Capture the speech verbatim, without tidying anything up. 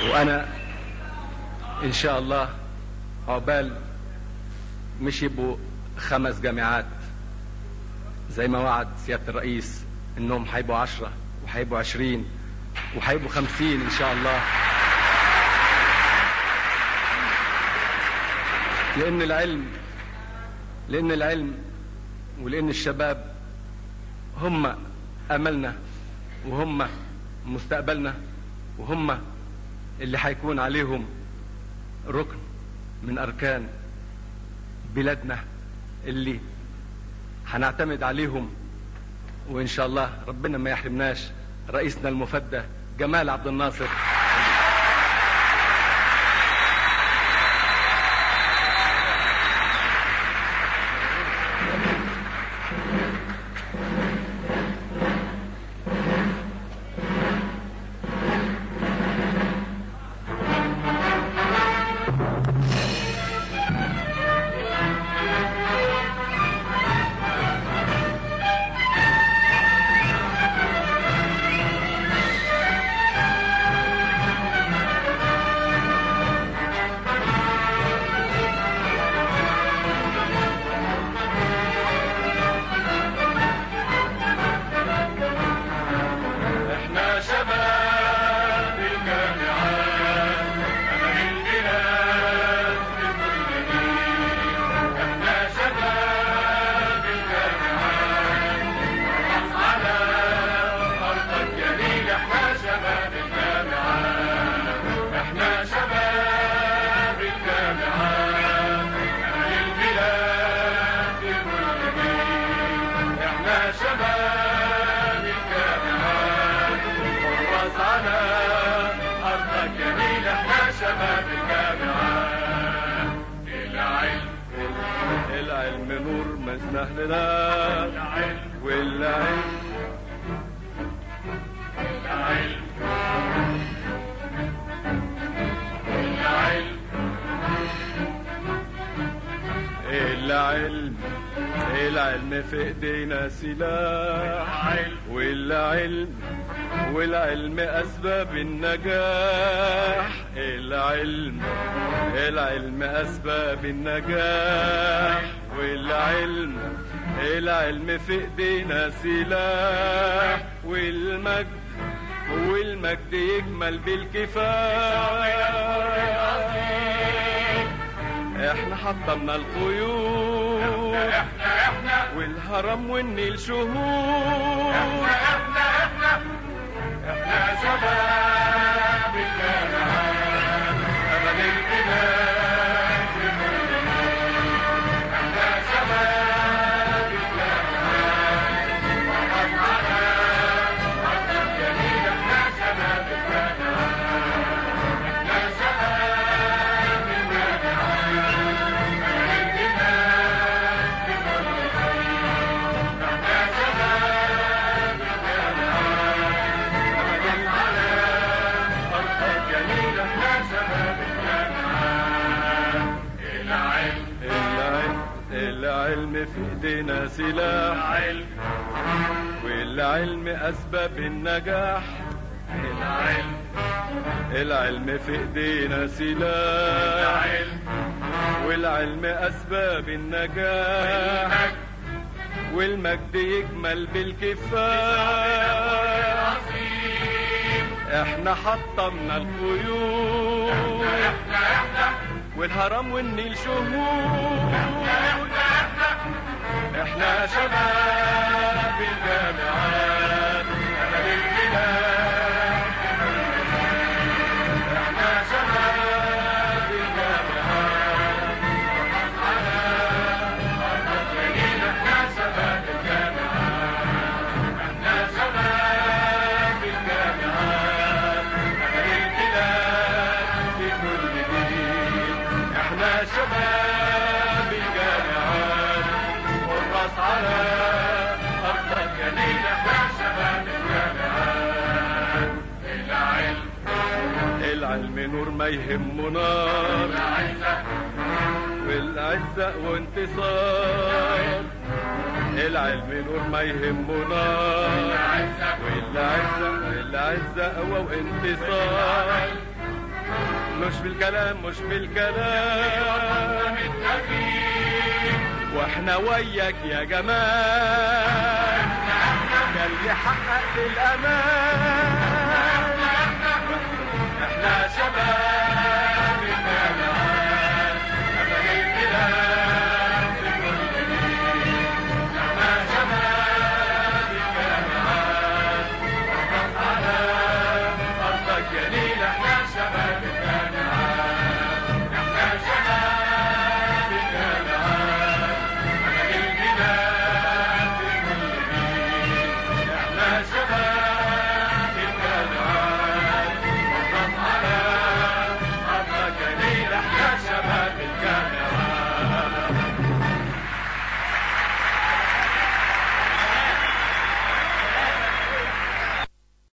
وانا ان شاء الله عقبال مش يبقوا خمس جامعات زي ما وعد سيادة الرئيس انهم هيبقوا عشرة وهيبقوا عشرين وهيبقوا خمسين ان شاء الله، لان العلم لان العلم ولان الشباب هم املنا وهم مستقبلنا وهم اللي هيكون عليهم ركن من اركان بلادنا اللي هنعتمد عليهم. وان شاء الله ربنا ما يحرمناش رئيسنا المفدى جمال عبد الناصر. العلم العلم في ايدينا سلاح، والعلم والعلم اسباب النجاح. العلم العلم اسباب النجاح، والعلم العلم في ايدينا سلاح، والمجد والمجد يكمل بالكفاح. احنا حطمنا القيود، احنا احنا والهرم والنيل شهود. احنا احنا احنا احنا شباب الجامعات، امل البلاد في كل مكان. احنا شباب الجامعات، وقف على ارض الجميل. احنا شباب الجامعات، احنا شباب الجامعات، امل البلاد في كل مكان. احنا شباب العلم في ايدينا سلاح، والعلم اسباب النجاح. العلم العلم في ايدينا سلاح، والعلم اسباب النجاح، والمجد يكمل بالكفاح. احنا حطمنا القيود، والهرم والنيل شهود. احنا شباب الجامعات، امل البلاد. احنا شباب الجامعات، وقف على ارض الجميل. احنا شباب الجامعات، احنا شباب الجامعات، امل البلاد في كل جيل. احنا شباب الجامعات، والراس على ارض الجميل. احنا شباب الجامعات. العلم العلم نور ما يهمه نار، والعزة وانتصار. العلم نور ما يهمه نار، والعزة والعزة وانتصار. مش بالكلام مش بالكلام واحنا وياك يا جمال قلبي حقق للامان احنا شباب